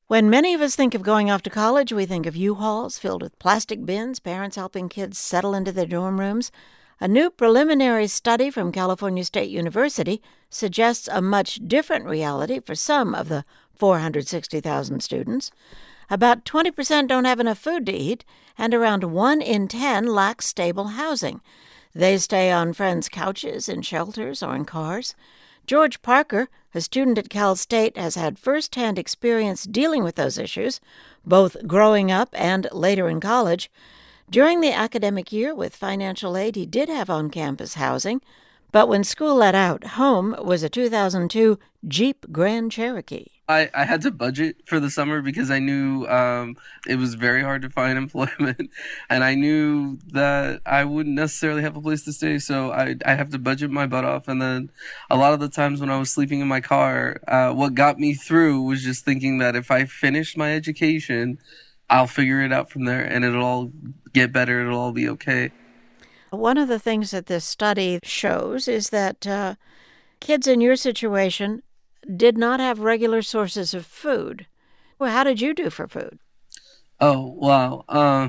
When many of us think of going off to college, we think of U-Hauls filled with plastic bins, parents helping kids settle into their dorm rooms. A new preliminary study from California State University suggests a much different reality for some of the 460,000 students. About 20% don't have enough food to eat, and around 1 in 10 lack stable housing. They stay on friends' couches, in shelters, or in cars. George Parker, a student at Cal State, has had first-hand experience dealing with those issues, both growing up and later in college. During the academic year with financial aid, he did have on-campus housing, but when school let out, home was a 2002 Jeep Grand Cherokee. I had to budget for the summer because I knew it was very hard to find employment, and I knew that I wouldn't necessarily have a place to stay, so I have to budget my butt off. And then a lot of the times when I was sleeping in my car, what got me through was just thinking that if I finish my education, I'll figure it out from there, and it'll all get better, it'll all be okay. One of the things that this study shows is that kids in your situation did not have regular sources of food. Well, how did you do for food? Oh, wow.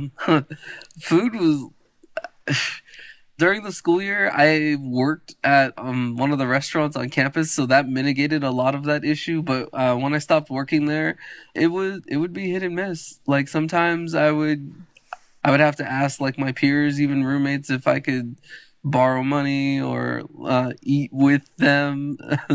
Food was during the school year, I worked at one of the restaurants on campus, so that mitigated a lot of that issue. But when I stopped working there, it would be hit and miss. Like sometimes I would have to ask like my peers, even roommates, if I could borrow money or eat with them.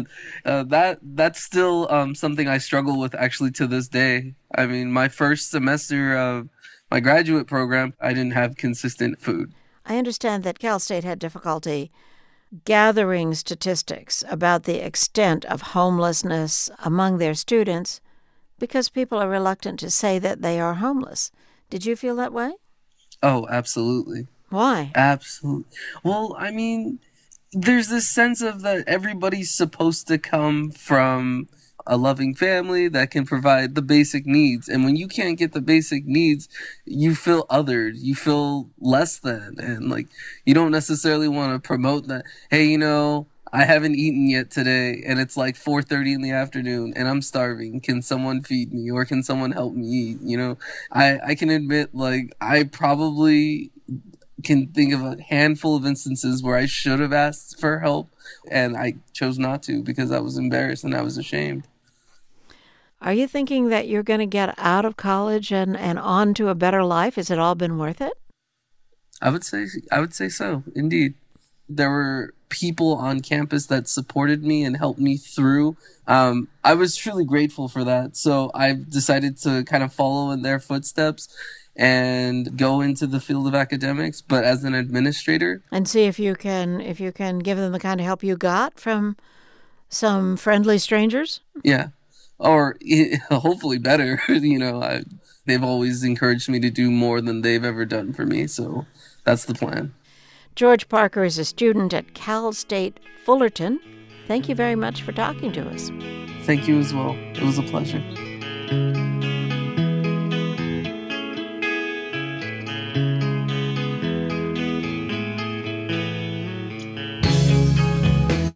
That's still something I struggle with actually to this day. I mean, my first semester of my graduate program, I didn't have consistent food. I understand that Cal State had difficulty gathering statistics about the extent of homelessness among their students because people are reluctant to say that they are homeless. Did you feel that way? Oh, absolutely. Why? Absolutely. Well, I mean, there's this sense of that everybody's supposed to come from a loving family that can provide the basic needs. And when you can't get the basic needs, you feel othered, you feel less than. And like, you don't necessarily want to promote that. Hey, I haven't eaten yet today and it's like 4:30 in the afternoon and I'm starving. Can someone feed me or can someone help me eat? I can admit, like, I probably can think of a handful of instances where I should have asked for help and I chose not to because I was embarrassed and I was ashamed. Are you thinking that you're going to get out of college and on to a better life? Has it all been worth it? I would say so, indeed. There were people on campus that supported me and helped me through. I was truly grateful for that. So I've decided to kind of follow in their footsteps and go into the field of academics, but as an administrator. And see if you can give them the kind of help you got from some friendly strangers? Yeah. Or hopefully better. They've always encouraged me to do more than they've ever done for me. So that's the plan. George Parker is a student at Cal State Fullerton. Thank you very much for talking to us. Thank you as well. It was a pleasure.